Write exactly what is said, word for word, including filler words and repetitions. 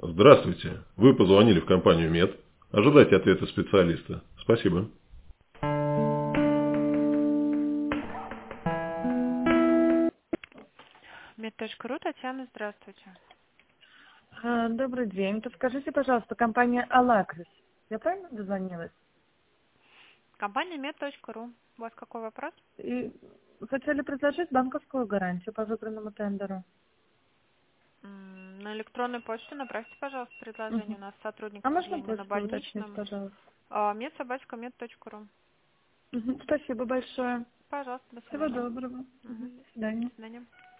Здравствуйте. Вы позвонили в компанию Мед. Ожидайте ответа специалиста. Спасибо. Мед.ру, Татьяна, здравствуйте. А, Добрый день. Подскажите, пожалуйста, компания «Алакрис». Я правильно дозвонилась? Компания Мед.ру. У вас какой вопрос? И хотели предложить банковскую гарантию по выбранному тендеру. М, На электронной почту направьте, пожалуйста, предложение. У Мгм. нас сотрудник, А к можно сожалению, на почту уточнить, больничном. пожалуйста? Медсобачка.мед.ру. Мгм. Спасибо большое. Пожалуйста, до Всего свидания. доброго. Мгм. Мгм. До свидания. До свидания.